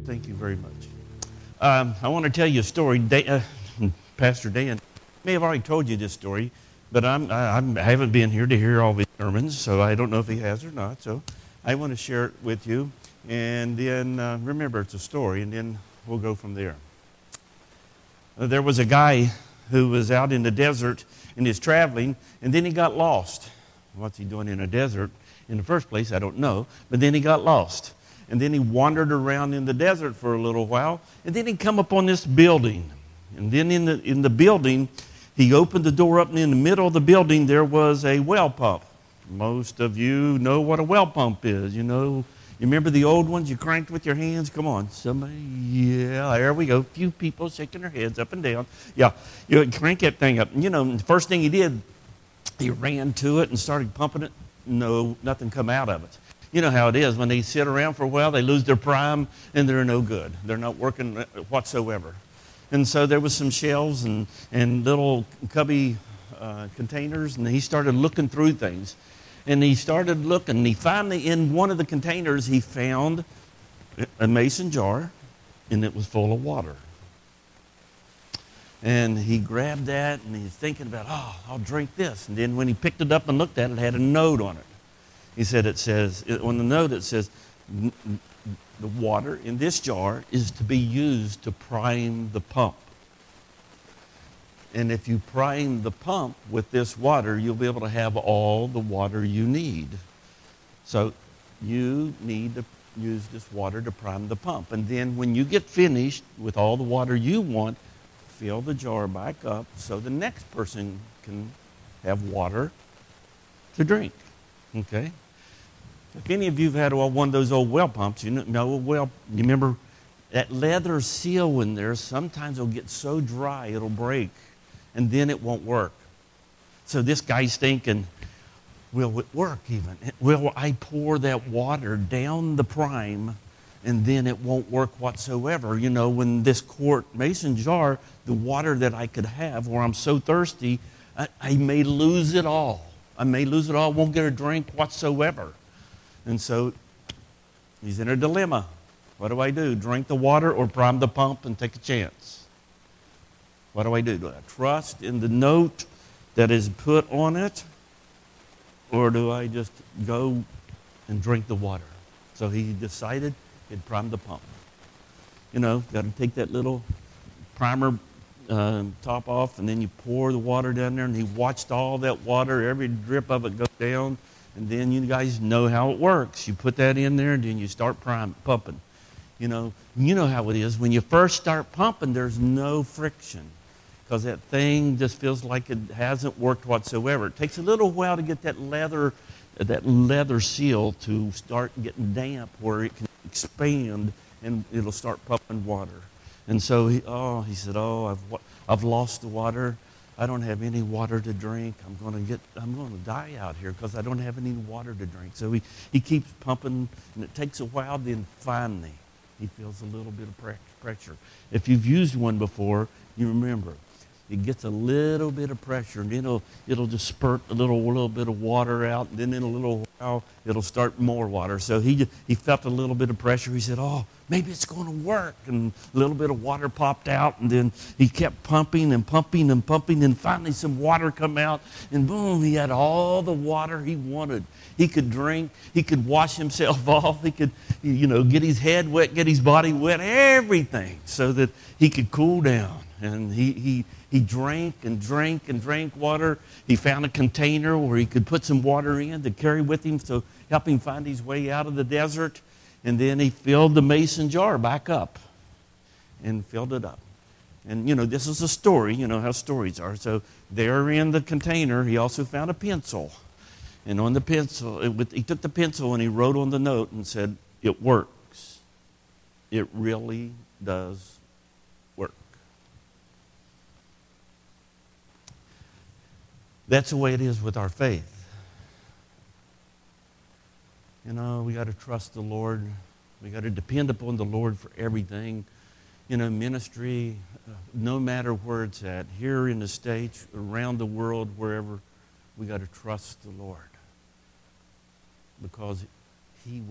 Thank you very much. I want to tell you a story. Pastor Dan may have already told you this story, but I haven't been here to hear all these sermons, so I don't know if he has or not. So I want to share it with you. And then remember, it's a story, and then we'll go from there. There was a guy who was out in the desert and is traveling, and then he got lost. What's he doing in a desert? In the first place, I don't know, but then he got lost. And then he wandered around in the desert for a little while, and then he come upon this building. And then in the building, he opened the door up, and in the middle of the building, there was a well pump. Most of you know what a well pump is. You remember the old ones you cranked with your hands? Come on, somebody. Yeah, there we go. A few people shaking their heads up and down. Yeah, you crank that thing up. The first thing he did, he ran to it and started pumping it. No, nothing come out of it. You know how it is. When they sit around for a while, they lose their prime, and they're no good. They're not working whatsoever. And so there was some shelves and little cubby containers, and he started looking through things. And he started looking, and he finally, in one of the containers, he found a mason jar, and it was full of water. And he grabbed that, and he's thinking about, I'll drink this. And then when he picked it up and looked at it, it had a note on it. He said, on the note it says, the water in this jar is to be used to prime the pump. And if you prime the pump with this water, you'll be able to have all the water you need. So you need to use this water to prime the pump. And then when you get finished with all the water you want, fill the jar back up so the next person can have water to drink. Okay? If any of you have had one of those old well pumps, you remember that leather seal in there, sometimes it'll get so dry it'll break, and then it won't work. So this guy's thinking, will it work even? Will I pour that water down the prime and then it won't work whatsoever? When this quart mason jar, the water that I could have where I'm so thirsty, I may lose it all. Won't get a drink whatsoever. And so he's in a dilemma. What do I do? Drink the water or prime the pump and take a chance? What do I do? Do I trust in the note that is put on it? Or do I just go and drink the water? So he decided he'd prime the pump. Got to take that little primer top off, and then you pour the water down there, and he watched all that water, every drip of it go down. And then you guys know how it works. You put that in there, and then you start pumping. You know how it is. When you first start pumping, there's no friction because that thing just feels like it hasn't worked whatsoever. It takes a little while to get that leather seal to start getting damp where it can expand and it'll start pumping water. And so he said, I've lost the water. I don't have any water to drink. I'm going to die out here because I don't have any water to drink. So he keeps pumping, and it takes a while. Then finally, he feels a little bit of pressure. If you've used one before, you remember. It gets a little bit of pressure, and then it'll just spurt a little bit of water out, and then in a little while, it'll start more water. So he felt a little bit of pressure. He said, maybe it's going to work. And a little bit of water popped out, and then he kept pumping and pumping and pumping, and finally some water come out, and boom, he had all the water he wanted. He could drink. He could wash himself off. He could, get his head wet, get his body wet, everything, so that he could cool down. And he drank and drank and drank water. He found a container where he could put some water in to carry with him to help him find his way out of the desert. And then he filled the mason jar back up and filled it up. And, this is a story. You know how stories are. So there in the container, he also found a pencil. And on the pencil, he took the pencil and he wrote on the note and said, "It works. It really does work." That's the way it is with our faith. We got to trust the Lord. We got to depend upon the Lord for everything. Ministry, no matter where it's at, here in the States, around the world, wherever, we got to trust the Lord because He works.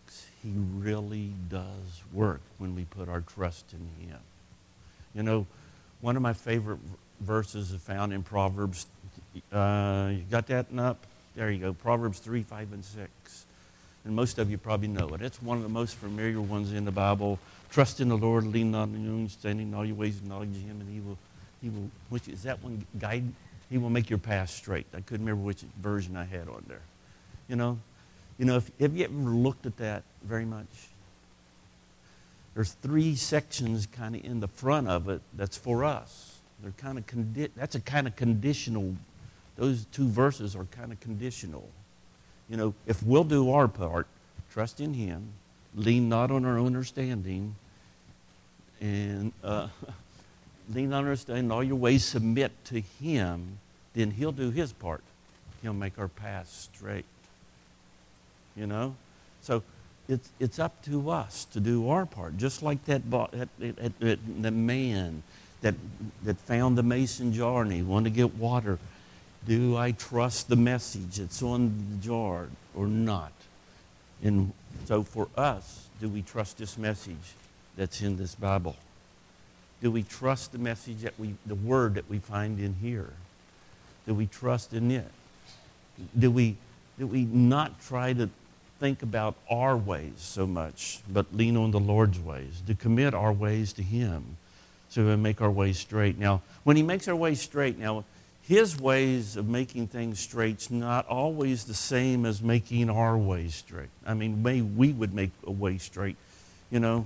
works. He really does work when we put our trust in him. You know, one of my favorite verses is found in Proverbs. You got that up? There you go. Proverbs 3, 5, and 6. And most of you probably know it. It's one of the most familiar ones in the Bible. Trust in the Lord, lean not on your own understanding, in all your ways acknowledge him, and he will, which is that one guide? He will make your path straight. I couldn't remember which version I had on there. You know, have you ever looked at that very much? There's 3 sections kind of in the front of it that's for us. They're kind of that's a kind of conditional. Those 2 verses are kind of conditional. You know, if we'll do our part, trust in him, lean not on our own understanding, and lean on our understanding, all your ways submit to him, then he'll do his part. He'll make our path straight. You know? So it's up to us to do our part. Just like that the man that found the mason jar and he wanted to get water. Do I trust the message that's on the jar or not? And so for us, do we trust this message that's in this Bible? Do we trust the message the word that we find in here? Do we trust in it? Do we not try to think about our ways so much, but lean on the Lord's ways, to commit our ways to him so we make our ways straight? Now, when he makes our ways straight, now, his ways of making things straight's not always the same as making our ways straight. I mean, we would make a way straight, you know.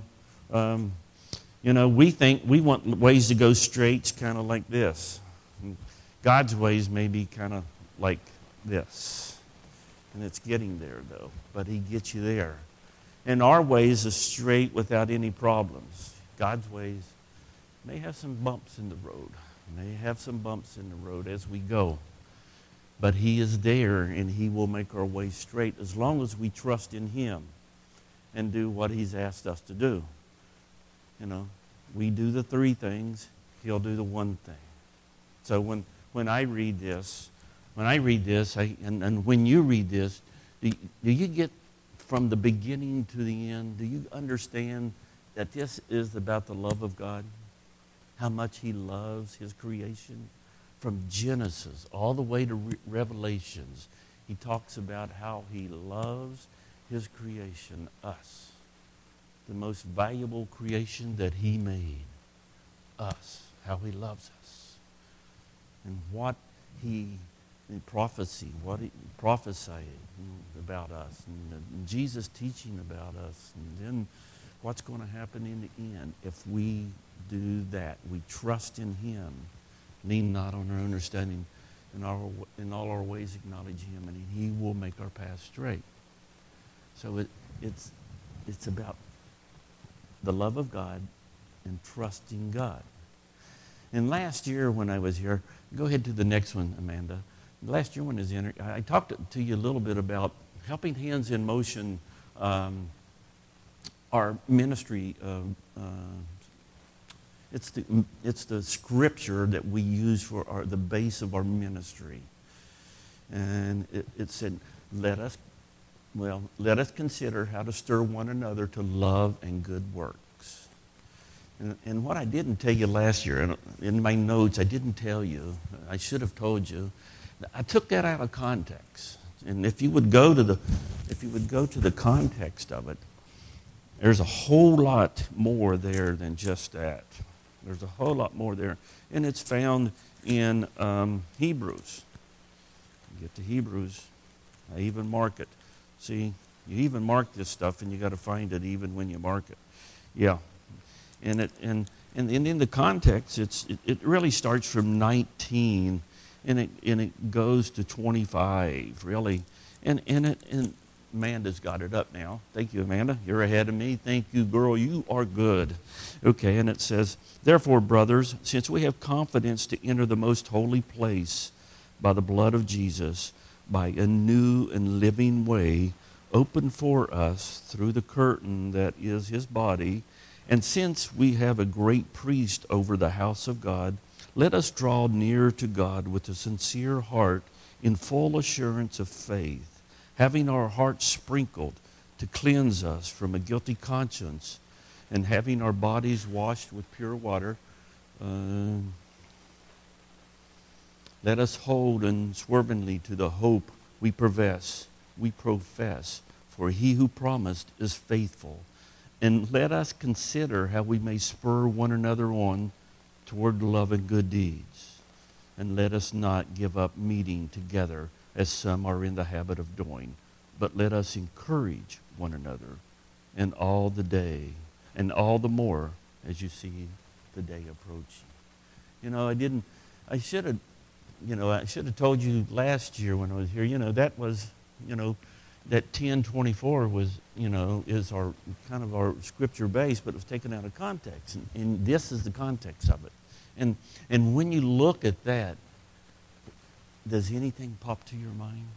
We think we want ways to go straight kind of like this. God's ways may be kind of like this. And it's getting there, though. But he gets you there. And our ways are straight without any problems. God's ways may have some bumps in the road. May have some bumps in the road as we go. But he is there, and he will make our way straight as long as we trust in him and do what he's asked us to do. You know, we do the 3 things, he'll do the 1 thing. So when I read this, and when you read this, do you get from the beginning to the end, do you understand that this is about the love of God? How much he loves his creation? From Genesis all the way to Revelations, he talks about how he loves his creation, us. The most valuable creation that he made, us. How he loves us. And what he, in prophecy, what he prophesied about us. And Jesus teaching about us. And then what's going to happen in the end if we do that. We trust in him. Lean not on our understanding. In all our ways acknowledge him, and he will make our path straight. So it's about the love of God and trusting God. And last year when I was here, go ahead to the next one, Amanda. Last year when I was in, I talked to you a little bit about Helping Hands in Motion, our ministry. It's the scripture that we use for the base of our ministry. And it said, let us consider how to stir one another to love and good works. And what I didn't tell you last year, and in my notes I didn't tell you, I should have told you, I took that out of context. And if you would go to the context of it, there's a whole lot more there than just that. There's a whole lot more there. And it's found in Hebrews. You get to Hebrews, I even mark it. See, you even mark this stuff, and you got to find it even when you mark it. Yeah. And in the context, it really starts from 19, and it goes to 25, really. And Amanda's got it up now. Thank you, Amanda. You're ahead of me. Thank you, girl. You are good. Okay, and it says, therefore, brothers, since we have confidence to enter the most holy place by the blood of Jesus, by a new and living way opened for us through the curtain that is his body, and since we have a great priest over the house of God, let us draw near to God with a sincere heart in full assurance of faith, having our hearts sprinkled to cleanse us from a guilty conscience, and having our bodies washed with pure water, let us hold unswervingly to the hope we profess, for he who promised is faithful. And let us consider how we may spur one another on toward love and good deeds. And let us not give up meeting together as some are in the habit of doing, but let us encourage one another, and all the day, and all the more as you see the day approaching. I should have told you last year when I was here, that was, that 10:24 was, is our kind of our scripture base, but it was taken out of context. And this is the context of it. And when you look at that, does anything pop to your mind?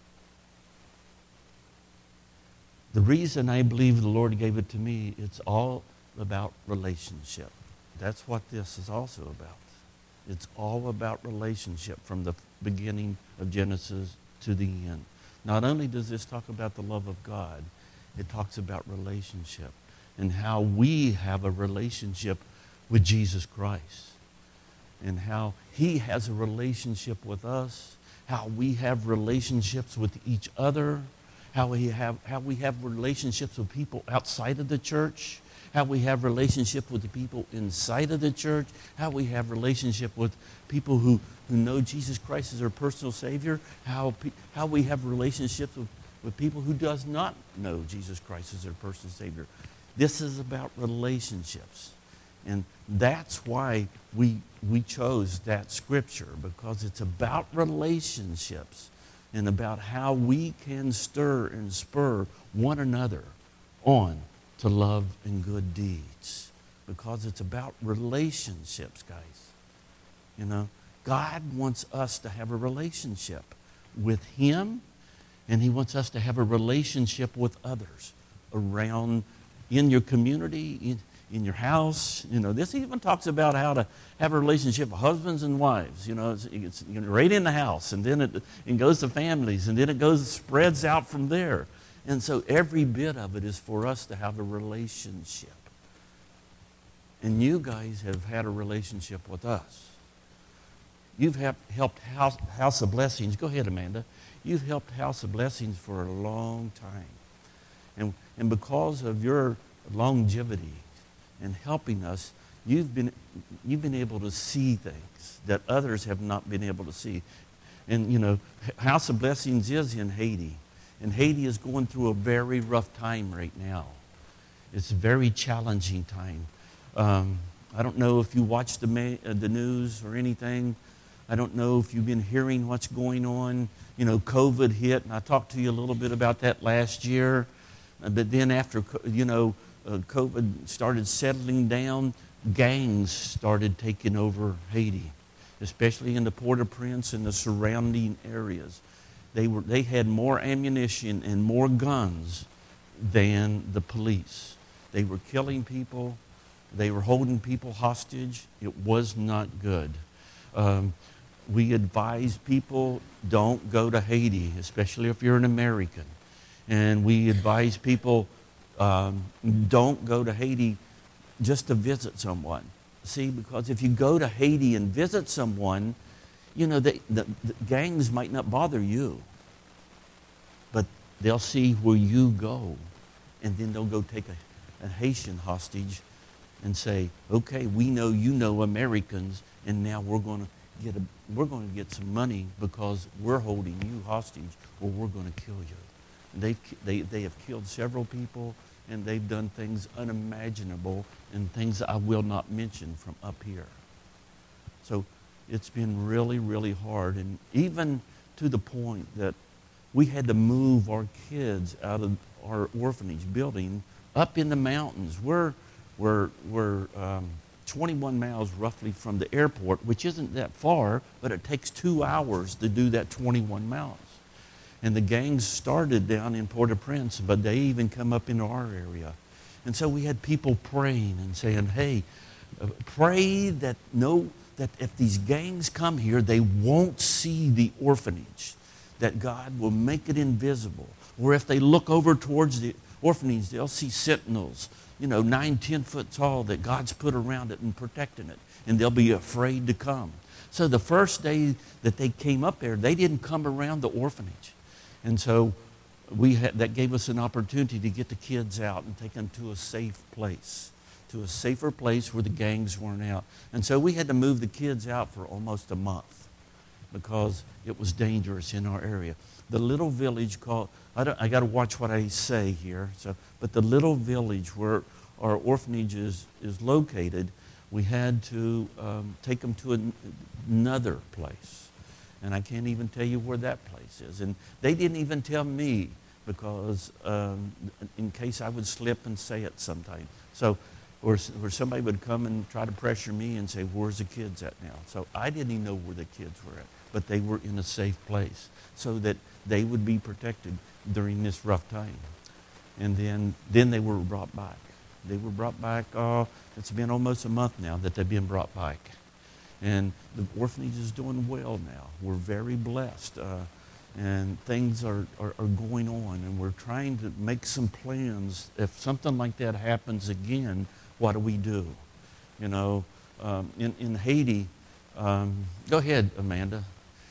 The reason I believe the Lord gave it to me, it's all about relationship. That's what this is also about. It's all about relationship from the beginning of Genesis to the end. Not only does this talk about the love of God, it talks about relationship and how we have a relationship with Jesus Christ and how he has a relationship with us, how we have relationships with each other, how we have relationships with people outside of the church, how we have relationship with the people inside of the church, how we have relationship with people who know Jesus Christ as their personal Savior, how we have relationships with people who does not know Jesus Christ as their personal Savior. This is about relationships. And that's why we chose that scripture, because it's about relationships and about how we can stir and spur one another on to love and good deeds, because it's about relationships, guys. God wants us to have a relationship with him, and he wants us to have a relationship with others around in your community, in your house. This even talks about how to have a relationship with husbands and wives. It's right in the house, and then it goes to families, and then it spreads out from there. And so every bit of it is for us to have a relationship. And you guys have had a relationship with us. You've helped House of Blessings. Go ahead, Amanda. You've helped House of Blessings for a long time. And because of your longevity and helping us, you've been able to see things that others have not been able to see. And, House of Blessings is in Haiti. And Haiti is going through a very rough time right now. It's a very challenging time. I don't know if you watch the news or anything. I don't know if you've been hearing what's going on. COVID hit, and I talked to you a little bit about that last year. But then after, COVID started settling down, gangs started taking over Haiti, especially in the Port-au-Prince and the surrounding areas. They had more ammunition and more guns than the police. They were killing people. They were holding people hostage. It was not good. We advise people, don't go to Haiti, especially if you're an American. And we advise people, don't go to Haiti just to visit someone. See, because if you go to Haiti and visit someone, the gangs might not bother you, but they'll see where you go, and then they'll go take a Haitian hostage and say, okay, we know you know Americans, and now we're going to get some money because we're holding you hostage, or we're going to kill you. And they have killed several people, and they've done things unimaginable and things that I will not mention from up here. So it's been really, really hard, and even to the point that we had to move our kids out of our orphanage building up in the mountains. We're 21 miles roughly from the airport, which isn't that far, but it takes 2 hours to do that 21 miles. And the gangs started down in Port-au-Prince, but they even come up into our area. And so we had people praying and saying, hey, pray that if these gangs come here, they won't see the orphanage, that God will make it invisible. Or if they look over towards the orphanage, they'll see sentinels, 9, 10 foot tall that God's put around it and protecting it. And they'll be afraid to come. So the first day that they came up there, they didn't come around the orphanage. And so that gave us an opportunity to get the kids out and take them to a safe place, to a safer place where the gangs weren't out. And so we had to move the kids out for almost a month because it was dangerous in our area. The little village called, I got to watch what I say here, but the little village where our orphanage is located, we had to take them to another place. And I can't even tell you where that place is. And they didn't even tell me because in case I would slip and say it sometime. So, or somebody would come and try to pressure me and say, where's the kids at now? So I didn't even know where the kids were at, but they were in a safe place so that they would be protected during this rough time. And then they were brought back. They were brought back, it's been almost a month now that they've been brought back. And the orphanage is doing well now. We're very blessed. And things are going on. And we're trying to make some plans. If something like that happens again, what do we do? In Haiti, go ahead, Amanda.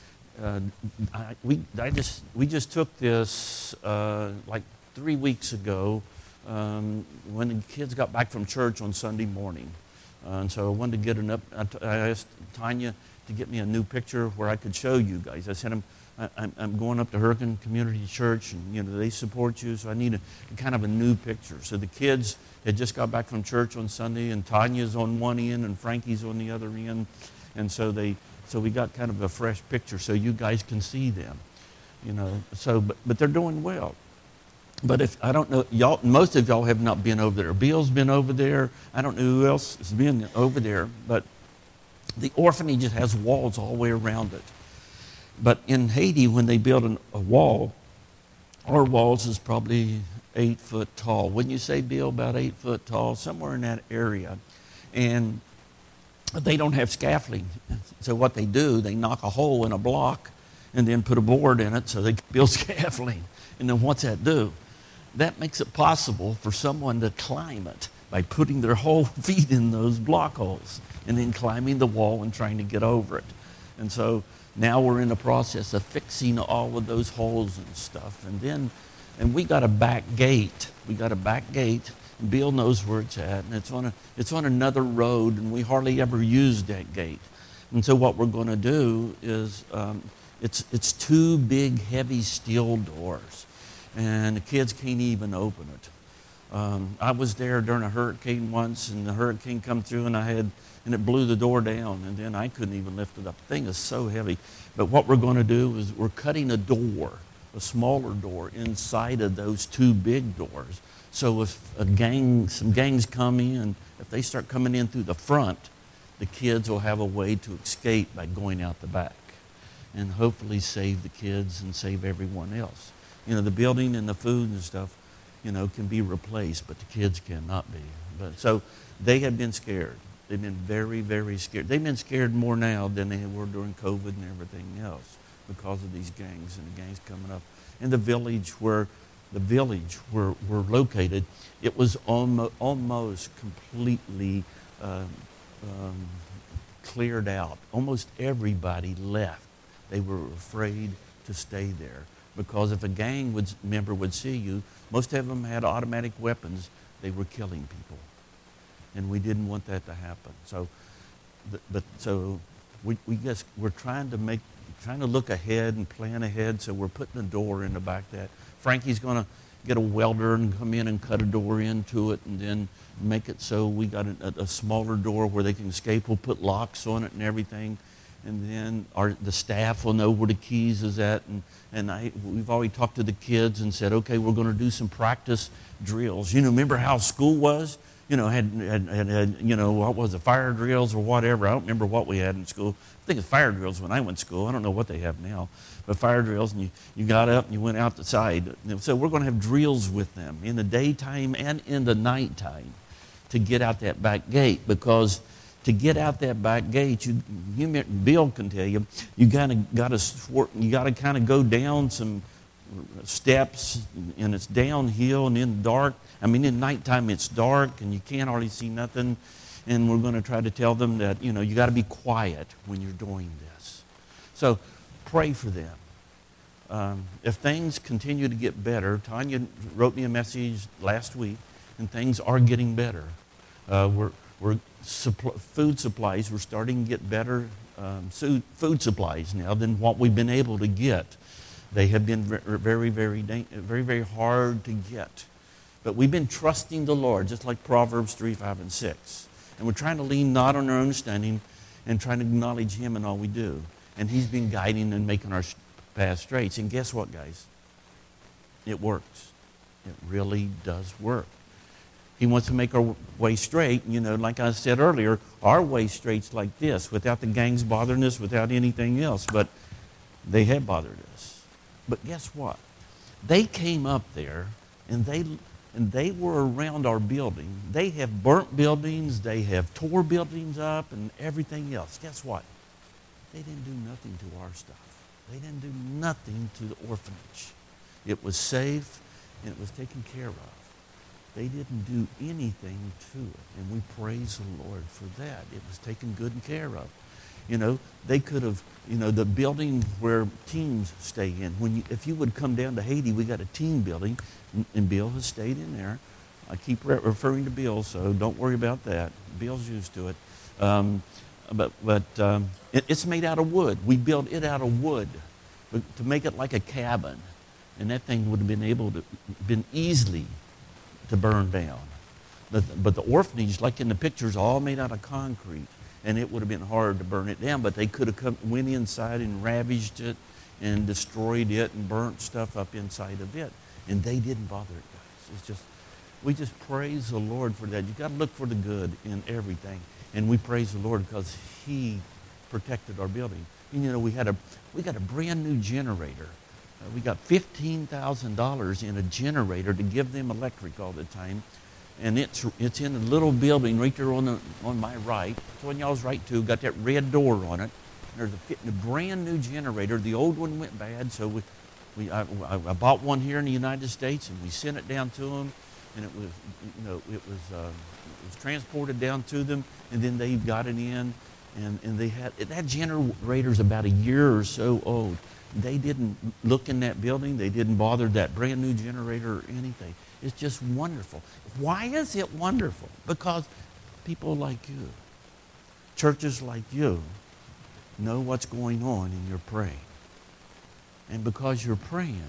We just took this like 3 weeks ago when the kids got back from church on Sunday morning. And so I wanted to get I asked Tanya to get me a new picture where I could show you guys. I said, I'm going up to Hurricane Community Church, and they support you, so I need a kind of a new picture. So the kids had just got back from church on Sunday, and Tanya's on one end, and Frankie's on the other end, and so we got kind of a fresh picture so you guys can see them, So, but they're doing well. But if I don't know, most of y'all have not been over there. Bill's been over there. I don't know who else has been over there, but the orphanage has walls all the way around it. But in Haiti, when they build a wall, our walls is probably 8 foot tall. Wouldn't you say, Bill, about 8 foot tall, somewhere in that area? And they don't have scaffolding. So what they do, they knock a hole in a block and then put a board in it so they can build scaffolding. And then what's that do? That makes it possible for someone to climb it by putting their whole feet in those block holes and then climbing the wall and trying to get over it. And so now we're in the process of fixing all of those holes and stuff. And we got a back gate. And Bill knows where it's at. And it's on another road, and we hardly ever use that gate. And so what we're going to do is it's 2 big, heavy steel doors. And the kids can't even open it. I was there during a hurricane once, and the hurricane come through, and it blew the door down, and then I couldn't even lift it up. The thing is so heavy. But what we're going to do is we're cutting a smaller door inside of those 2 big doors. So if some gangs come in, if they start coming in through the front, the kids will have a way to escape by going out the back and hopefully save the kids and save everyone else. The building and the food and stuff, can be replaced, but the kids cannot be. But so they have been scared. They've been very, very scared. They've been scared more now than they were during COVID and everything else because of these gangs and the gangs coming up. And the village where we're located, it was almost completely cleared out. Almost everybody left. They were afraid to stay there. Because if a gang member would see you, most of them had automatic weapons. They were killing people, and we didn't want that to happen. So we're trying to look ahead and plan ahead. So we're putting a door in the back. That Frankie's going to get a welder and come in and cut a door into it, and then make it so we got a smaller door where they can escape. We'll put locks on it and everything. And then the staff will know where the keys is at. We've already talked to the kids and said, okay, we're going to do some practice drills. Remember how school was? Had what was it, fire drills or whatever. I don't remember what we had in school. I think it's fire drills when I went to school. I don't know what they have now. But fire drills, and you got up and you went out the side. So we're going to have drills with them in the daytime and in the nighttime to get out that back gate, because to get out that back gate, Bill can tell you, you got to kind of go down some steps, and it's downhill and in dark. I mean, in nighttime it's dark and you can't hardly see nothing. And we're going to try to tell them that, you got to be quiet when you're doing this. So pray for them. If things continue to get better, Tanya wrote me a message last week, and things are getting better. Food supplies, we're starting to get better food supplies now than what we've been able to get. They have been very, very, very, very hard to get. But we've been trusting the Lord, just like Proverbs 3, 5, and 6. And we're trying to lean not on our own understanding and trying to acknowledge Him in all we do. And He's been guiding and making our path straight. And guess what, guys? It works. It really does work. He wants to make our way straight. Like I said earlier, our way straight's like this, without the gangs bothering us, without anything else. But they have bothered us. But guess what? They came up there, and they were around our building. They have burnt buildings. They have tore buildings up and everything else. Guess what? They didn't do nothing to our stuff. They didn't do nothing to the orphanage. It was safe, and it was taken care of. They didn't do anything to it, and we praise the Lord for that. It was taken good care of. They could have, the building where teams stay in. If you would come down to Haiti, we got a team building, and Bill has stayed in there. I keep referring to Bill, so don't worry about that. Bill's used to it. It's made out of wood. We built it out of wood to make it like a cabin, and that thing would have been easily to burn down. But the orphanage, like in the pictures, all made out of concrete, and it would have been hard to burn it down. But they could have went inside and ravaged it and destroyed it and burnt stuff up inside of it, and they didn't bother it, guys. We just praise the Lord for that. You got to look for the good in everything, and we praise the Lord because He protected our building. We got a brand new generator. We got $15,000 in a generator to give them electric all the time. And it's in a little building right there on my right. It's on y'all's right too. Got that red door on it. There's a brand new generator. The old one went bad, so I bought one here in the United States, and we sent it down to them. And it was transported down to them, and then they got it in, and they had that generator's about a year or so old. They didn't look in that building. They didn't bother that brand new generator or anything. It's just wonderful. Why is it wonderful? Because people like you, churches like you, know what's going on and you're praying. And because you're praying,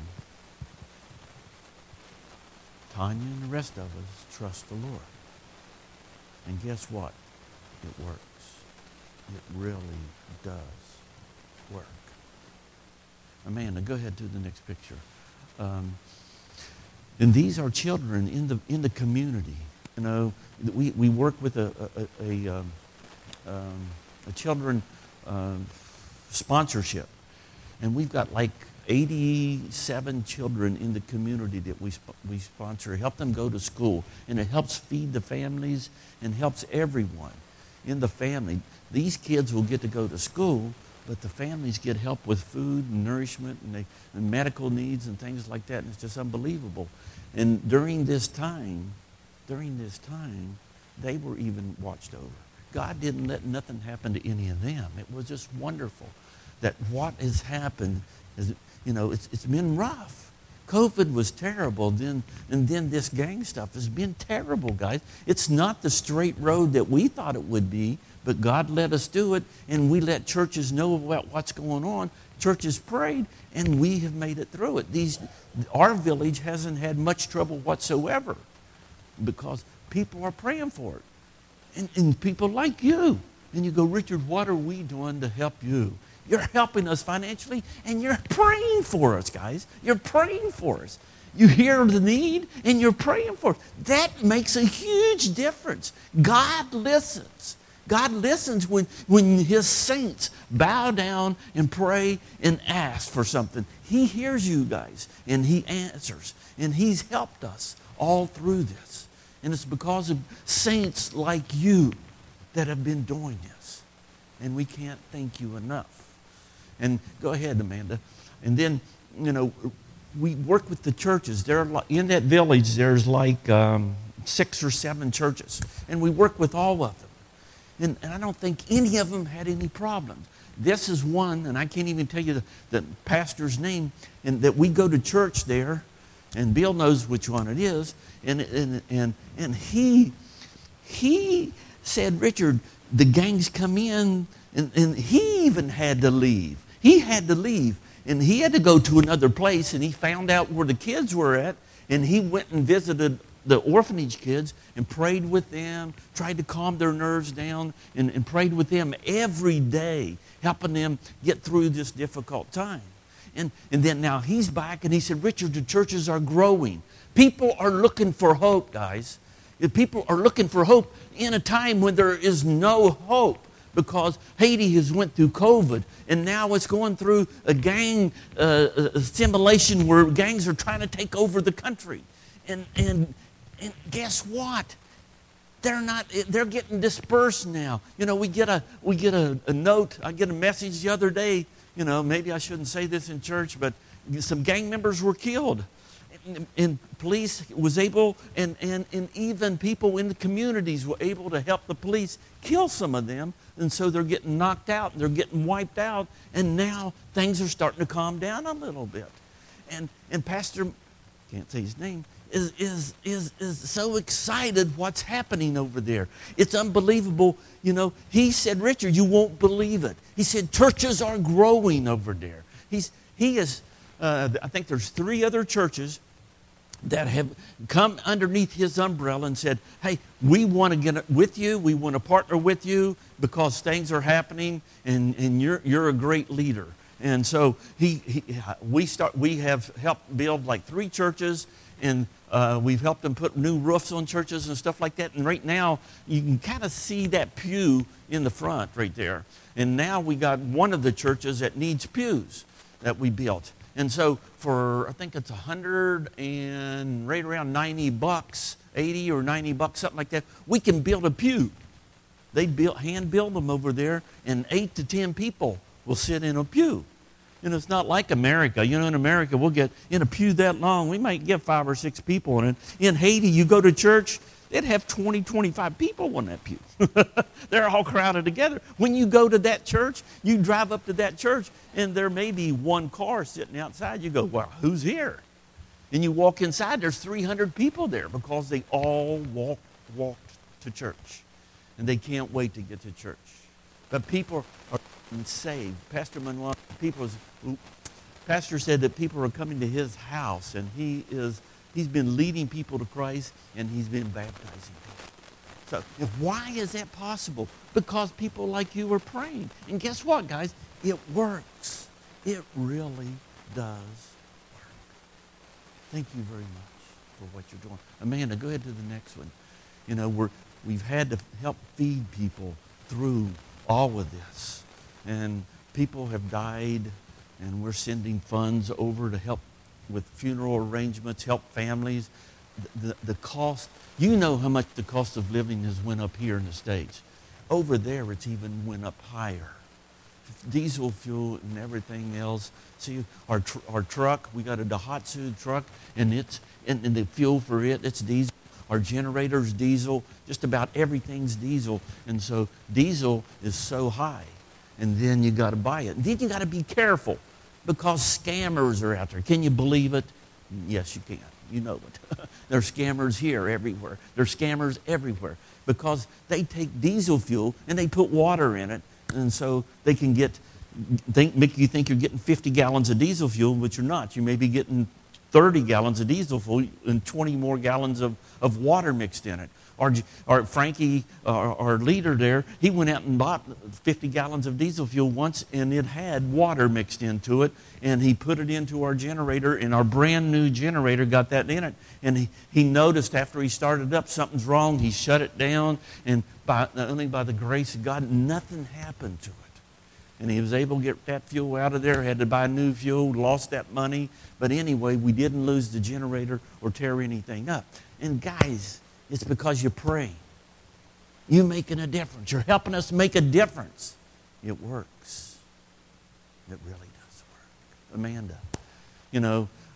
Tanya and the rest of us trust the Lord. And guess what? It works. It really does work. Amanda, go ahead to the next picture. And these are children in the community. We work with a children sponsorship, and we've got like 87 children in the community that we sponsor. Help them go to school, and it helps feed the families and helps everyone in the family. These kids will get to go to school, but the families get help with food and nourishment and medical needs and things like that, and it's just unbelievable. And during this time, they were even watched over. God didn't let nothing happen to any of them. It was just wonderful that what has happened is, it's been rough. COVID was terrible, and then this gang stuff has been terrible, guys. It's not the straight road that we thought it would be, but God let us do it, and we let churches know about what's going on. Churches prayed, and we have made it through it. Our village hasn't had much trouble whatsoever because people are praying for it. And people like you. And you go, Richard, what are we doing to help you? You're helping us financially, and you're praying for us, guys. You're praying for us. You hear the need, and you're praying for us. That makes a huge difference. God listens. God listens when His saints bow down and pray and ask for something. He hears you guys, and He answers. And He's helped us all through this. And it's because of saints like you that have been doing this. And we can't thank you enough. And go ahead, Amanda. And then, we work with the churches. In that village, there's like 6 or 7 churches, and we work with all of them. And I don't think any of them had any problems. This is one, and I can't even tell you the pastor's name, and that we go to church there, and Bill knows which one it is, and he said, Richard, the gangs come in, and he even had to leave. He had to leave, and he had to go to another place, and he found out where the kids were at, and he went and visited the orphanage kids and prayed with them, tried to calm their nerves down, and prayed with them every day, helping them get through this difficult time. And then now he's back, and he said, Richard, the churches are growing. People are looking for hope, guys. People are looking for hope in a time when there is no hope, because Haiti has went through COVID, and now it's going through a gang assimilation where gangs are trying to take over the country. And guess what? They're getting dispersed now. You know, we get a note. I get a message the other day. You know, maybe I shouldn't say this in church, but some gang members were killed. And police was able, and even people in the communities were able to help the police kill some of them. And so they're getting knocked out, and they're getting wiped out. And now things are starting to calm down a little bit. And Pastor, can't say his name, is so excited what's happening over there. It's unbelievable. You know, he said, Richard, you won't believe it. He said, churches are growing over there. I think there's 3 other churches that have come underneath his umbrella and said, hey, we want to get with you. We want to partner with you because things are happening, and you're a great leader. And so we have helped build like 3 churches, and we've helped them put new roofs on churches and stuff like that. And right now, you can kind of see that pew in the front right there. And now we got one of the churches that needs pews that we built. And so for, I think it's 100 and right around $90, 80 or $90, something like that, we can build a pew. They hand build them over there, and 8 to 10 people will sit in a pew. And it's not like America. You know, in America, we'll get in a pew that long. We might get 5 or 6 people in it. In Haiti, you go to church, they'd have 20, 25 people in that pew. They're all crowded together. When you go to that church, you drive up to that church, and there may be 1 car sitting outside. You go, well, who's here? And you walk inside, there's 300 people there because they all walked to church. And they can't wait to get to church. But people are saved. Pastor Manuel, Pastor said that people are coming to his house, and he's been leading people to Christ, and he's been baptizing people. So why is that possible? Because people like you are praying. And guess what, guys? It works. It really does work. Thank you very much for what you're doing. Amanda, go ahead to the next one. You know, we've had to help feed people through all of this. And people have died, and we're sending funds over to help with funeral arrangements, help families. The cost, you know how much the cost of living has went up here in the States. Over there, it's even went up higher. Diesel fuel and everything else. See, our truck, we got a Daihatsu truck, and the fuel for it's diesel. Our generator's diesel. Just about everything's diesel. And so diesel is so high. And then you got to buy it. And then you got to be careful because scammers are out there. Can you believe it? Yes, you can. You know it. There's scammers here, everywhere. There's scammers everywhere because they take diesel fuel and they put water in it. And so they can make you think you're getting 50 gallons of diesel fuel, but you're not. You may be getting 30 gallons of diesel fuel and 20 more gallons of water mixed in it. Our Frankie, our leader there, he went out and bought 50 gallons of diesel fuel once, and it had water mixed into it, and he put it into our generator, and our brand new generator got that in it. And he noticed after he started up something's wrong. He shut it down, and only by the grace of God, nothing happened to it. And he was able to get that fuel out of there, had to buy new fuel, lost that money. But anyway, we didn't lose the generator or tear anything up. And guys, it's because you're praying. You're making a difference. You're helping us make a difference. It works. It really does work. Amanda, you know,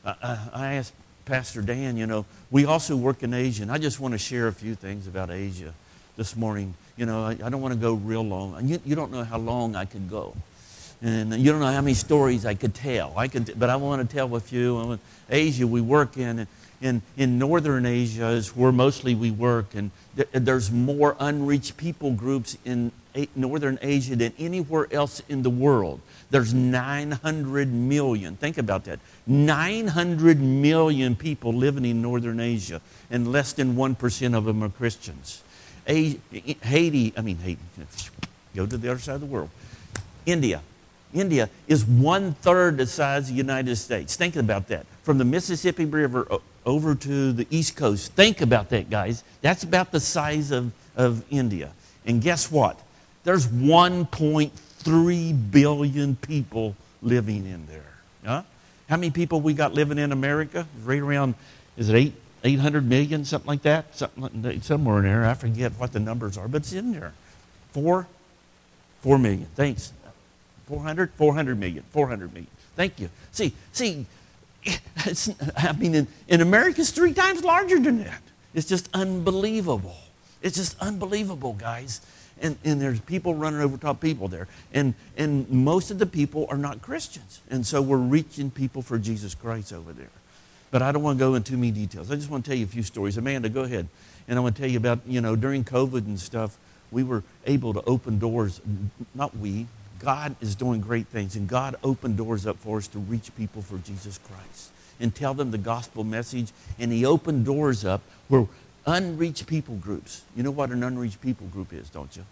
I asked Pastor Dan, we also work in Asia, and I just want to share a few things about Asia this morning. I don't want to go real long. You don't know how long I could go. And you don't know how many stories I could tell. But I want to tell a few. Asia we work in Northern Asia is where mostly we work. And there's more unreached people groups in Northern Asia than anywhere else in the world. There's 900 million. Think about that. 900 million people living in Northern Asia, and less than 1% of them are Christians. Haiti, go to the other side of the world. India is 1/3 the size of the United States. Think about that. From the Mississippi River over to the East Coast. Think about that, guys. That's about the size of India. And guess what? There's 1.3 billion people living in there. Huh? How many people we got living in America? Right around, is it 800 million, something like that? Somewhere in there. I forget what the numbers are, but it's in there. 4 million. Thanks. 400 million. 400 million. Thank you. See, in America, it's 3 times larger than that. It's just unbelievable. It's just unbelievable, guys. And there's people running over top people there. And most of the people are not Christians. And so we're reaching people for Jesus Christ over there. But I don't want to go into too many details. I just want to tell you a few stories. Amanda, go ahead. And I want to tell you about, during COVID and stuff, we were able to open doors. Not we. God is doing great things, and God opened doors up for us to reach people for Jesus Christ and tell them the gospel message. And He opened doors up where unreached people groups. You know what an unreached people group is, don't you?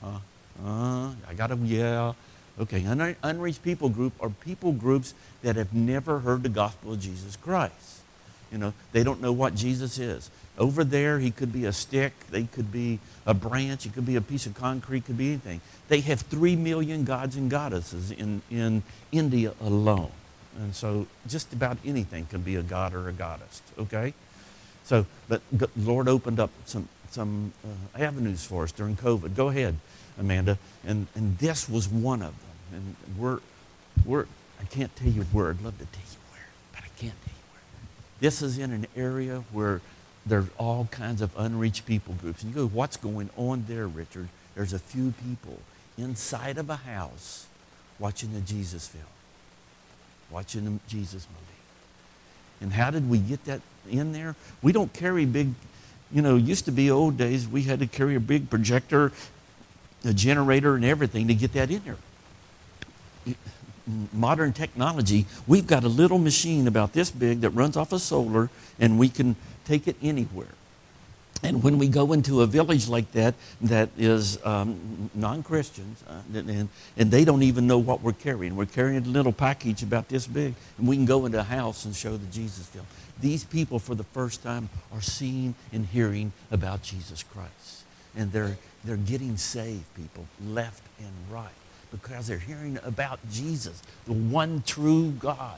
Yeah. Okay, unreached people group are people groups that have never heard the gospel of Jesus Christ. They don't know what Jesus is. Over there, He could be a stick, they could be a branch, it could be a piece of concrete, could be anything. They have 3 million gods and goddesses in India alone. And so just about anything can be a god or a goddess, okay? So, but the Lord opened up some avenues for us during COVID. Go ahead, Amanda. And this was one of them. And I can't tell you where. I'd love to tell you where, but I can't tell you where. This is in an area where there's all kinds of unreached people groups. And you go, what's going on there, Richard? There's a few people inside of a house watching the Jesus film, watching the Jesus movie. And how did we get that in there? We don't carry big, used to be old days, we had to carry a big projector, a generator, and everything to get that in there. Modern technology, we've got a little machine about this big that runs off of solar, and we can take it anywhere. And when we go into a village like that is non-Christians, and they don't even know what we're carrying. We're carrying a little package about this big, and we can go into a house and show the Jesus film. These people, for the first time, are seeing and hearing about Jesus Christ. And they're getting saved, people, left and right, because they're hearing about Jesus, the one true God.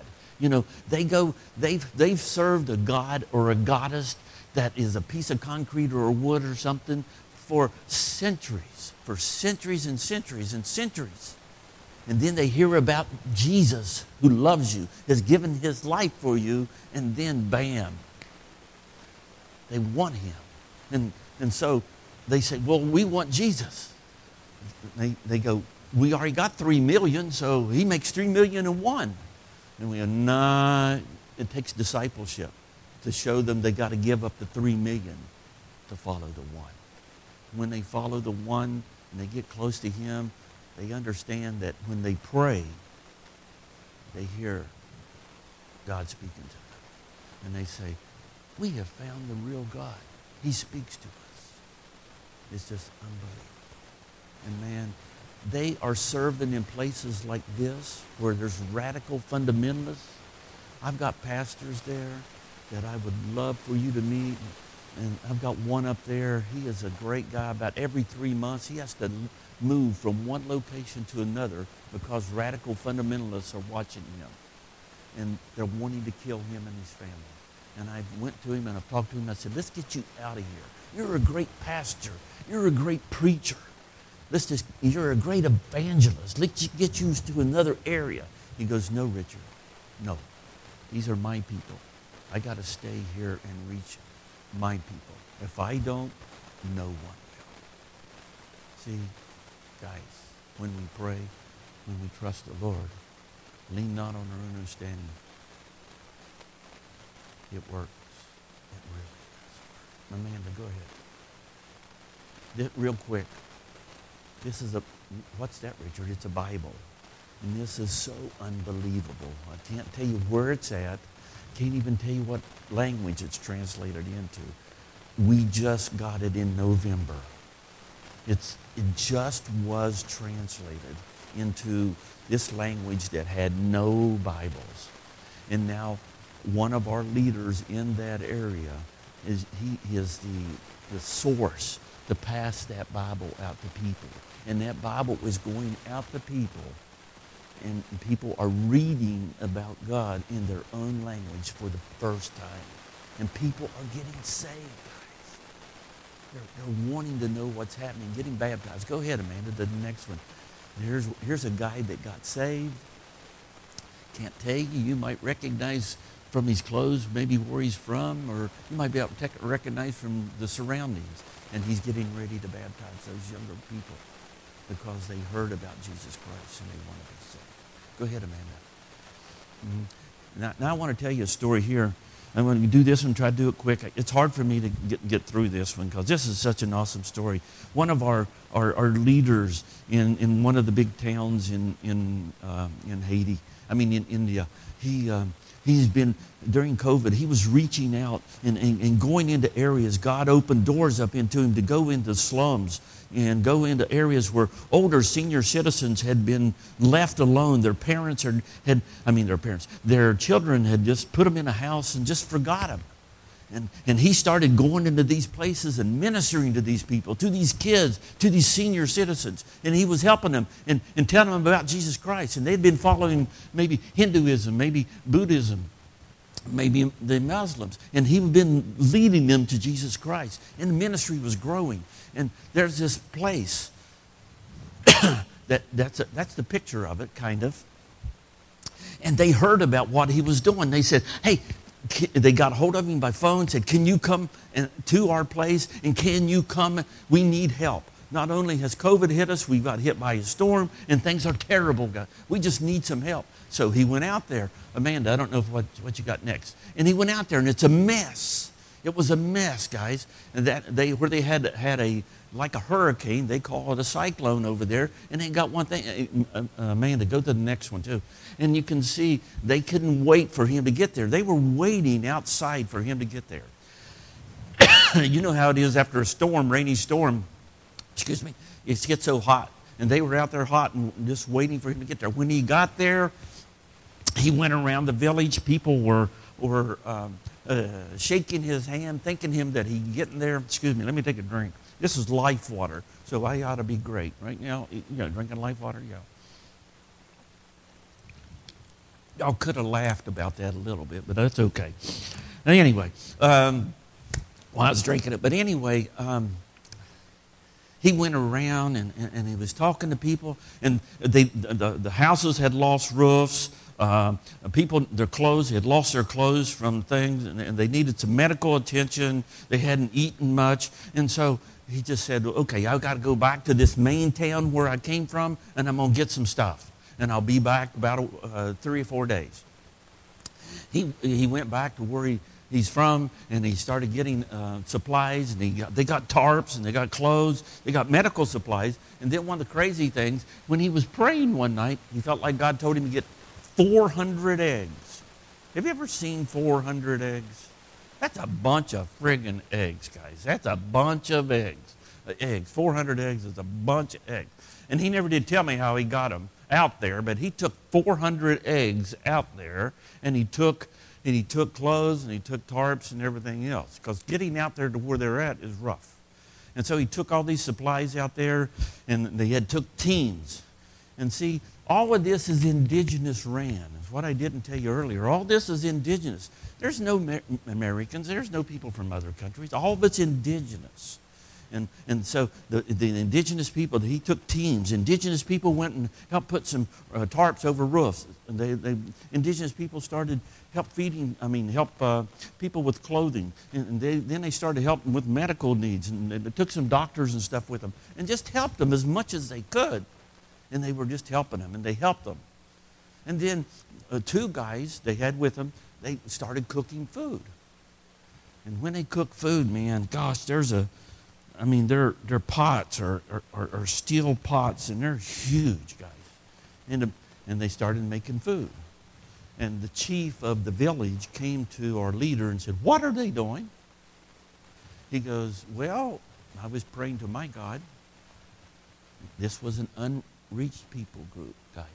They've served a god or a goddess that is a piece of concrete or a wood or something for centuries and centuries and centuries. And then they hear about Jesus, who loves you, has given His life for you, and then bam, they want Him. And so they say, well, we want Jesus. They go, we already got 3 million, so He makes 3 million and one. And we go, nah, it takes discipleship to show them they got to give up the 3 million to follow the one. When they follow the one and they get close to Him, they understand that when they pray, they hear God speaking to them. And they say, we have found the real God. He speaks to us. It's just unbelievable. And man, they are serving in places like this where there's radical fundamentalists. I've got pastors there that I would love for you to meet. And I've got one up there. He is a great guy. About every 3 months, he has to move from one location to another because radical fundamentalists are watching him. And they're wanting to kill him and his family. And I went to him and I talked to him. And I said, let's get you out of here. You're a great pastor. You're a great preacher. You're a great evangelist. Let's get you to another area. He goes, no, Richard. No. These are my people. I got to stay here and reach my people. If I don't, no one will. See, guys, when we pray, when we trust the Lord, lean not on our own understanding. It works. It really does work. Amanda, go ahead. Real quick. This is what's that, Richard? It's a Bible. And this is so unbelievable. I can't tell you where it's at. Can't even tell you what language it's translated into. We just got it in November. It just was translated into this language that had no Bibles. And now one of our leaders in that area is the source to pass that Bible out to people. And that Bible is going out to people. And people are reading about God in their own language for the first time. And people are getting saved, guys. They're wanting to know what's happening, getting baptized. Go ahead, Amanda, to the next one. Here's a guy that got saved. Can't tell you. You might recognize from his clothes maybe where he's from, or you might be able to recognize from the surroundings. And he's getting ready to baptize those younger people because they heard about Jesus Christ and they want to be saved. Go ahead, Amanda. Now I want to tell you a story here. I'm going to do this one, try to do it quick. It's hard for me to get through this one because this is such an awesome story. One of our leaders in one of the big towns in Haiti, in India, he's been, during COVID, he was reaching out and going into areas. God opened doors up into him to go into slums and go into areas where older senior citizens had been left alone. Their parents their children had just put them in a house and just forgot them. And he started going into these places and ministering to these people, to these kids, to these senior citizens. And he was helping them and telling them about Jesus Christ. And they'd been following maybe Hinduism, maybe Buddhism, maybe the Muslims. And he'd been leading them to Jesus Christ. And the ministry was growing. And there's this place, that's the picture of it, kind of. And they heard about what he was doing. They said, hey, they got a hold of him by phone, said, can you come to our place, and can you come? We need help. Not only has COVID hit us, we got hit by a storm, and things are terrible, guys. We just need some help. So he went out there. Amanda, I don't know what you got next. And he went out there, and it's a mess. It was a mess, guys. And where they had like a hurricane, they call it a cyclone over there, and they got one thing. Amanda, go to the next one too. And you can see they couldn't wait for him to get there. They were waiting outside for him to get there. You know how it is after a storm, rainy storm, it gets so hot. And they were out there hot and just waiting for him to get there. When he got there, he went around the village. People were shaking his hand, thanking him that he'd getting there. Excuse me, let me take a drink. This is life water, so I ought to be great, right? Drinking life water, yeah. Y'all could have laughed about that a little bit, but that's okay. Anyway, I was drinking it. But anyway, he went around and he was talking to people, and the houses had lost roofs. People, their clothes, they had lost their clothes from things, and they needed some medical attention. They hadn't eaten much, and so he just said, okay, I've got to go back to this main town where I came from, and I'm going to get some stuff, and I'll be back about 3 or 4 days. He went back to where he's from, and he started getting supplies, and they got tarps, and they got clothes, they got medical supplies. And then one of the crazy things, when he was praying one night, he felt like God told him to get 400 eggs. Have you ever seen 400 eggs? That's a bunch of friggin' eggs, guys. That's a bunch of eggs. 400 eggs is a bunch of eggs. And he never did tell me how he got them out there, but he took 400 eggs out there, and he took clothes, and he took tarps and everything else, because getting out there to where they're at is rough. And so he took all these supplies out there, and they took teams. And see, all of this is indigenous land. It's what I didn't tell you earlier. All this is indigenous. There's no Americans. There's no people from other countries. All of it's indigenous. And so the indigenous people, he took teams. Indigenous people went and helped put some tarps over roofs. And indigenous people started help people with clothing. And then they started helping with medical needs. And they took some doctors and stuff with them and just helped them as much as they could. And they were just helping them, and they helped them. And then two guys they had with them, they started cooking food. And when they cook food, man, gosh, their pots are steel pots, and they're huge, guys. And they started making food. And the chief of the village came to our leader and said, "What are they doing?" He goes, "Well, I was praying to my God." This was an unreached people group, guys.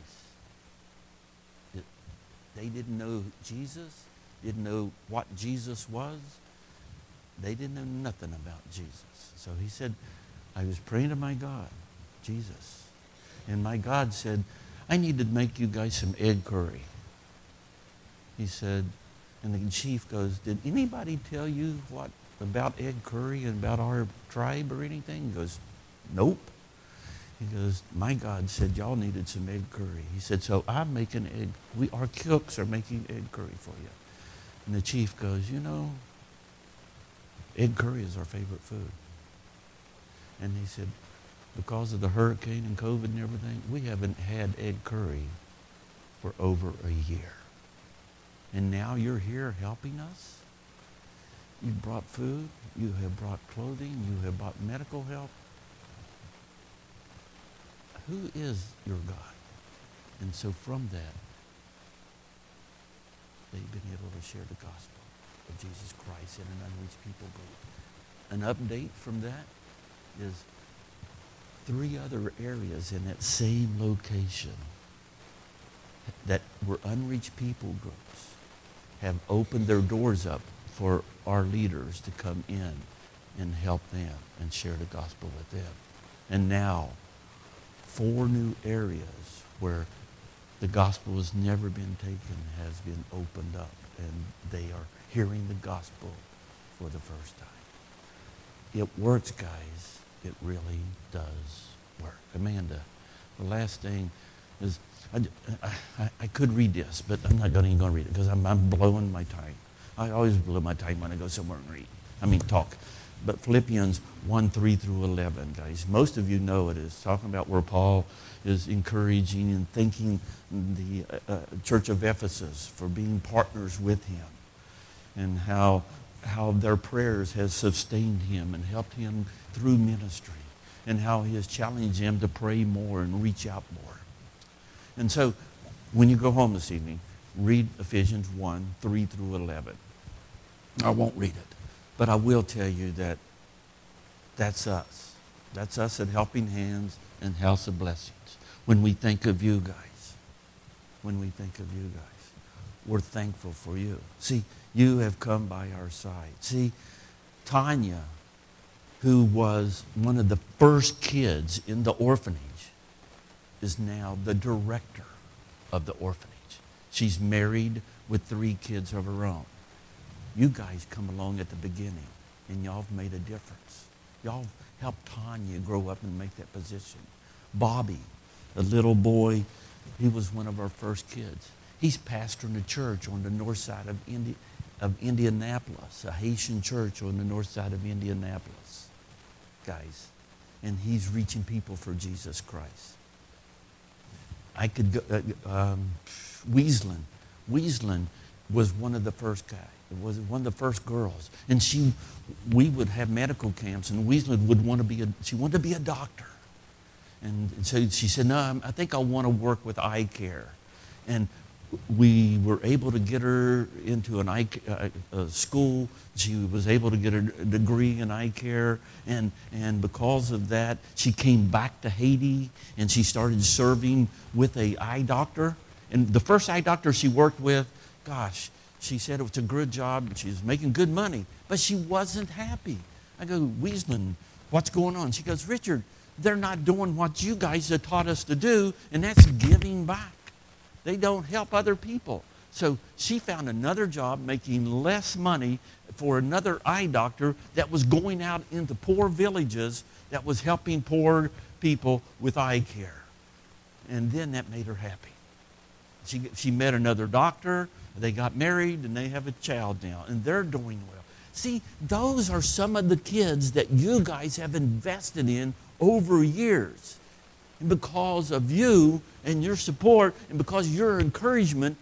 They didn't know Jesus, didn't know what Jesus was. They didn't know nothing about Jesus. So he said, "I was praying to my God, Jesus. And my God said, I need to make you guys some egg curry." He said, and the chief goes, "Did anybody tell you what about egg curry and about our tribe or anything?" He goes, "Nope." He goes, "My God said y'all needed some egg curry." He said, "So I'm making our cooks are making egg curry for you." And the chief goes, "Egg curry is our favorite food." And he said, "Because of the hurricane and COVID and everything, we haven't had egg curry for over a year. And now you're here helping us? You brought food, you have brought clothing, you have brought medical help. Who is your God?" And so from that, they've been able to share the gospel of Jesus Christ in an unreached people group. An update from that is 3 other areas in that same location that were unreached people groups have opened their doors up for our leaders to come in and help them and share the gospel with them. And now, 4 new areas where the gospel has never been taken has been opened up, and they are hearing the gospel for the first time. It works, guys. It really does work. Amanda, the last thing is, I could read this, but I'm not even going to read it because I'm blowing my time. I always blow my time when I go somewhere and talk. But Philippians 1:3-11, guys. Most of you know it is talking about where Paul is encouraging and thanking the church of Ephesus for being partners with him, and how their prayers has sustained him and helped him through ministry, and how he has challenged him to pray more and reach out more. And so when you go home this evening, read Ephesians 1:3-11. I won't read it, but I will tell you that that's us. That's us at Helping Hands and House of Blessings. When we think of you guys, we're thankful for you. See, you have come by our side. See, Tanya, who was one of the first kids in the orphanage, is now the director of the orphanage. She's married with 3 kids of her own. You guys come along at the beginning, and y'all have made a difference. Y'all helped Tanya grow up and make that position. Bobby, a little boy, he was one of our first kids. He's pastoring a church on the north side of Indianapolis, a Haitian church on the north side of Indianapolis, guys. And he's reaching people for Jesus Christ. I could go, Weaslin was one of the first guys. It was one of the first girls. And we would have medical camps, and Weaslin wanted to be a doctor. And so she said, "No, I think I want to work with eye care." And we were able to get her into an eye school. She was able to get a degree in eye care. And because of that, she came back to Haiti, and she started serving with an eye doctor. And the first eye doctor she worked with, gosh, she said it was a good job, and she was making good money, but she wasn't happy. I go, "Weaslin, what's going on?" She goes, "Richard, they're not doing what you guys have taught us to do, and that's giving back. They don't help other people. So she found another job making less money for another eye doctor that was going out into poor villages that was helping poor people with eye care. And then that made her happy. She met another doctor, they got married, and they have a child now, and they're doing well. See, those are some of the kids that you guys have invested in over years. And because of you and your support and because of your encouragement,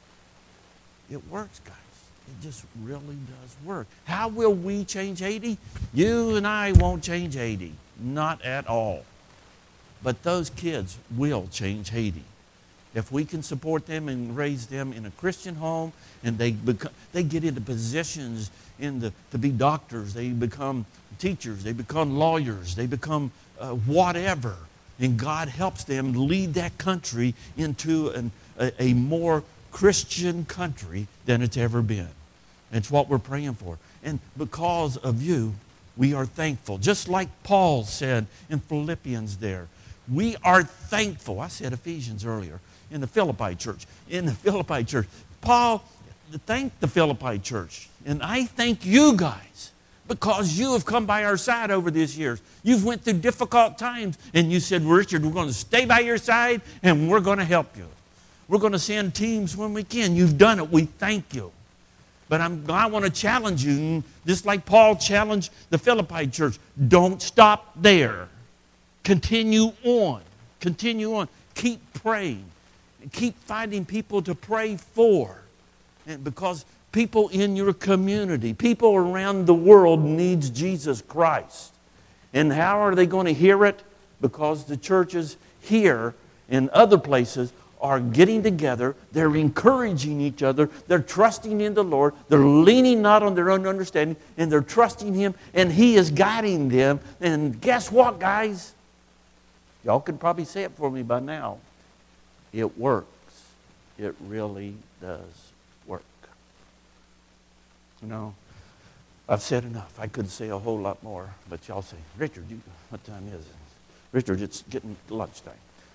it works, guys. It just really does work. How will we change Haiti? You and I won't change Haiti. Not at all. But those kids will change Haiti. If we can support them and raise them in a Christian home, and they get into positions to be doctors, they become teachers, they become lawyers, they become whatever, and God helps them lead that country into a more Christian country than it's ever been. It's what we're praying for. And because of you, we are thankful. Just like Paul said in Philippians there. We are thankful. I said Ephesians earlier. In the Philippi church. Paul thanked the Philippi church. And I thank you guys because you have come by our side over these years. You've went through difficult times and you said, Richard, we're going to stay by your side and we're going to help you. We're going to send teams when we can. You've done it. We thank you. But I want to challenge you, just like Paul challenged the Philippi church. Don't stop there. Continue on. Continue on. Keep praying. And keep finding people to pray for. And because people in your community, people around the world needs Jesus Christ. And how are they going to hear it? Because the churches here and other places are getting together. They're encouraging each other. They're trusting in the Lord. They're leaning not on their own understanding. And they're trusting Him. And He is guiding them. And guess what, guys? Y'all could probably say it for me by now. It works. It really does work. You know, I've said enough. I could say a whole lot more. But y'all say, Richard, what time is it? Richard, it's getting lunchtime.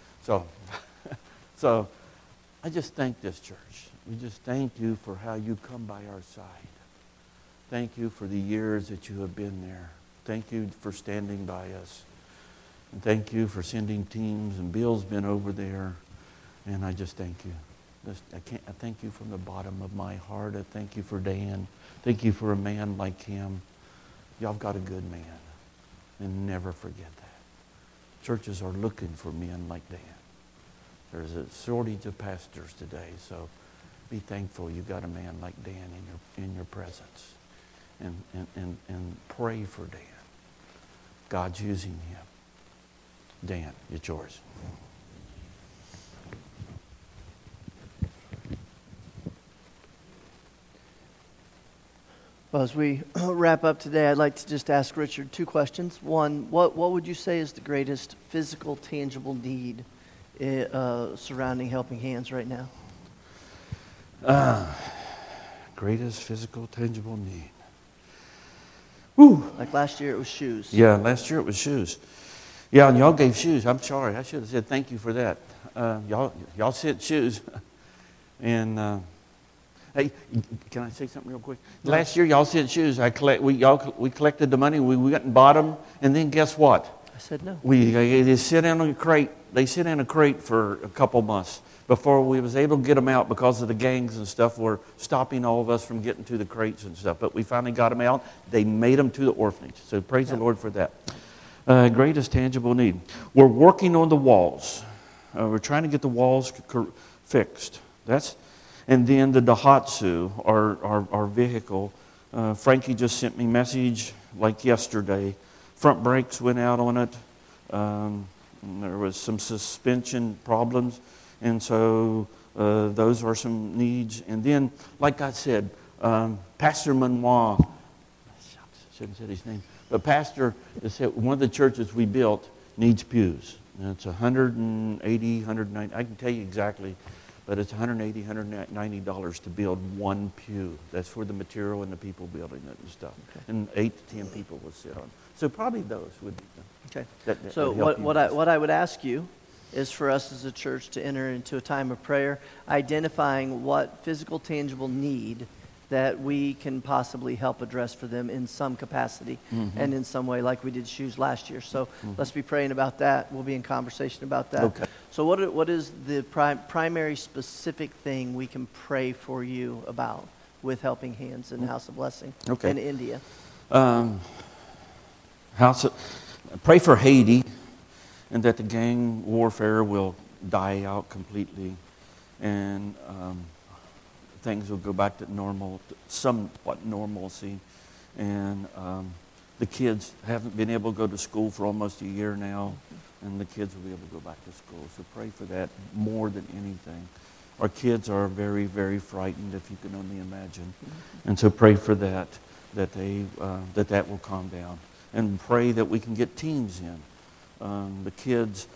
So I just thank this church. We just thank you for how you come by our side. Thank you for the years that you have been there. Thank you for standing by us. And thank you for sending teams. And Bill's been over there. And I just thank you. I thank you from the bottom of my heart. I thank you for Dan. Thank you for a man like him. Y'all got a good man. And never forget that. Churches are looking for men like Dan. There's a shortage of pastors today, so be thankful you got a man like Dan in your presence. And pray for Dan. God's using him. Dan, it's yours. Well, as we wrap up today, I'd like to just ask Richard two questions. One, what would you say is the greatest physical, tangible need surrounding Helping Hands right now? Greatest physical, tangible need. Woo. Like last year it was shoes. Yeah, last year it was shoes. Yeah, and y'all gave shoes. I'm sorry. I should have said thank you for that. Y'all sent shoes. And hey, can I say something real quick? No. Last year y'all sent shoes. We collected the money. We went and bought them. And then guess what? I said no. They sit in a crate. They sit in a crate for a couple months before we was able to get them out because of the gangs and stuff were stopping all of us from getting to the crates and stuff. But we finally got them out. They made them to the orphanage. So praise the Lord for that. Greatest tangible need. We're working on the walls. We're trying to get the walls fixed. And then the Daihatsu, our vehicle. Frankie just sent me a message like yesterday. Front brakes went out on it. There was some suspension problems. And so those are some needs. And then, like I said, Pastor Manoir, shouldn't have said his name, but Pastor said one of the churches we built needs pews. And it's $180, $190, I can tell you exactly, but it's $180, $190 to build one pew. That's for the material and the people building it and stuff. Okay. And 8 to 10 people will sit on. So probably those would be them. Okay. So what I would ask you is for us as a church to enter into a time of prayer, identifying what physical, tangible need that we can possibly help address for them in some capacity and in some way, like we did shoes last year. So let's be praying about that. We'll be in conversation about that. Okay. So what is the primary specific thing we can pray for you about with Helping Hands and House of Blessing in India? Pray for Haiti, and that the gang warfare will die out completely, and things will go back to normal, somewhat normalcy. And the kids haven't been able to go to school for almost a year now, and the kids will be able to go back to school. So pray for that more than anything. Our kids are very, very frightened, if you can only imagine. And so pray for that will calm down. And pray that we can get teams in. The kids,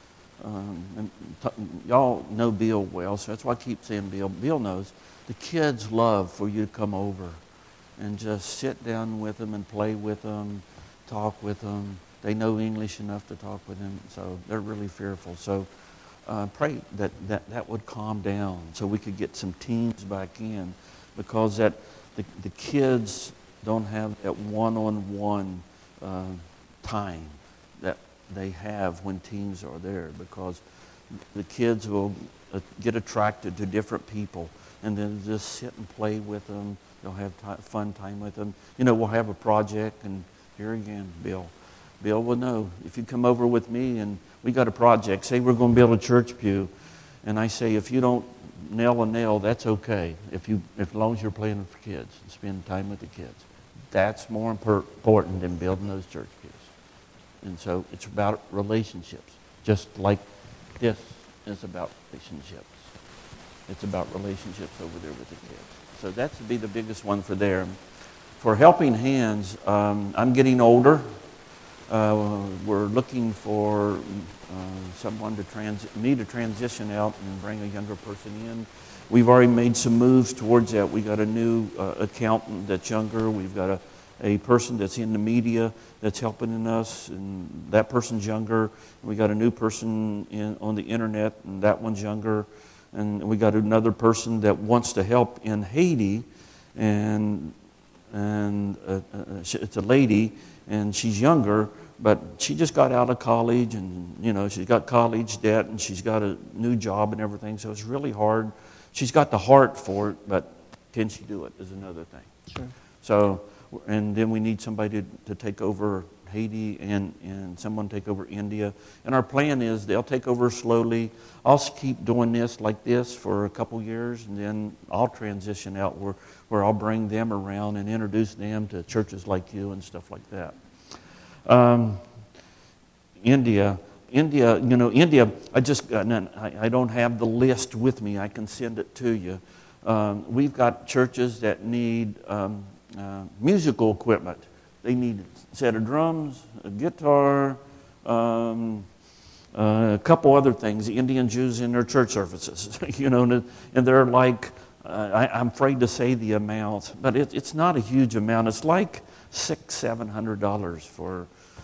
y'all know Bill well, so that's why I keep saying Bill. Bill knows. The kids love for you to come over and just sit down with them and play with them, talk with them. They know English enough to talk with them, so they're really fearful. So pray that would calm down so we could get some teams back in, because the kids don't have that one-on-one time that they have when teams are there, because the kids will get attracted to different people and then just sit and play with them. They'll have fun time with them. We'll have a project, and here again, Bill will know. If you come over with me and we got a project, say we're going to build a church pew, and I say if you don't nail a nail, that's okay. As long as you're playing with kids and spending time with the kids. That's more important than building those church pews. And so it's about relationships, just like this is about relationships. It's about relationships over there with the kids. So that would be the biggest one for there. For Helping Hands, I'm getting older. We're looking for someone to transition out and bring a younger person in. We've already made some moves towards that. We got a new accountant that's younger. We've got a person that's in the media that's helping us, and that person's younger. We got a new person on the internet, and that one's younger. And we got another person that wants to help in Haiti, and it's a lady, and she's younger, but she just got out of college, and she's got college debt, and she's got a new job and everything, so it's really hard. She's got the heart for it, but can she do it is another thing. Sure. So, and then we need somebody to take over Haiti and someone take over India. And our plan is they'll take over slowly. I'll keep doing this like this for a couple years, and then I'll transition out where I'll bring them around and introduce them to churches like you and stuff like that. India, I don't have the list with me. I can send it to you. We've got churches that need musical equipment. They need a set of drums, a guitar, a couple other things. The Indians use in their church services, and they're like, I'm afraid to say the amount, but it's not a huge amount. It's like $600-700 for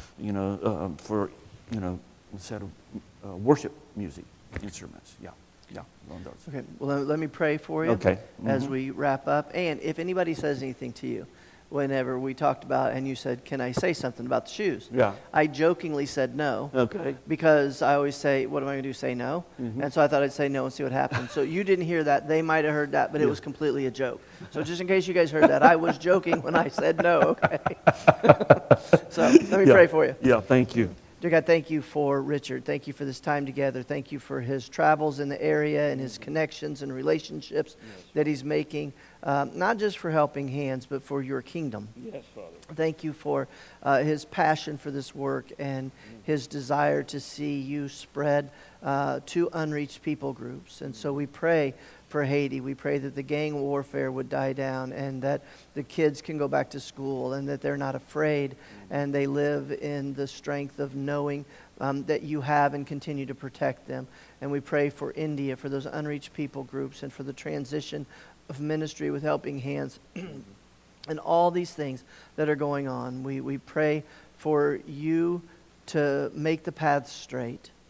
a set of worship music instruments. Yeah, one of those. Okay, well, let me pray for you as we wrap up. And if anybody says anything to you, whenever we talked about, and you said, can I say something about the shoes? Yeah. I jokingly said no. Okay. Because I always say, what am I going to do, say no? Mm-hmm. And so I thought I'd say no and see what happens. So you didn't hear that. They might have heard that, but it was completely a joke. So just in case you guys heard that, I was joking when I said no, okay? So let me pray for you. Yeah, thank you. Dear God, thank you for Richard. Thank you for this time together. Thank you for his travels in the area and his connections and relationships that he's making, not just for Helping Hands, but for your kingdom. Yes, Father. Thank you for his passion for this work and his desire to see you spread to unreached people groups. And so we pray for Haiti. We pray that the gang warfare would die down and that the kids can go back to school and that they're not afraid and they live in the strength of knowing that you have and continue to protect them. And we pray for India, for those unreached people groups, and for the transition of ministry with Helping Hands and all these things that are going on. We pray for you to make the paths straight,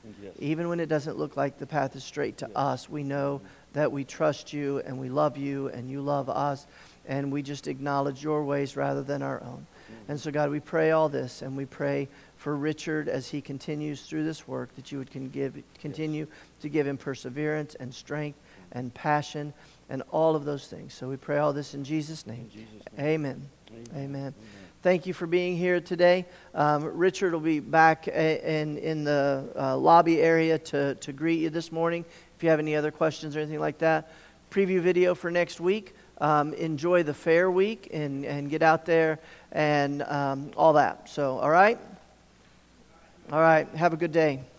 Yes. Even when it doesn't look like the path is straight to us, we know that we trust you and we love you and you love us, and we just acknowledge your ways rather than our own. And so, God, we pray all this, and we pray for Richard as he continues through this work, that you would continue to give him perseverance and strength and passion and all of those things. So we pray all this in Jesus' name. Amen. Amen. Thank you for being here today. Richard will be back in the lobby area to greet you this morning. If you have any other questions or anything like that, preview video for next week. Enjoy the fair week and get out there and all that. So, all right? All right. Have a good day.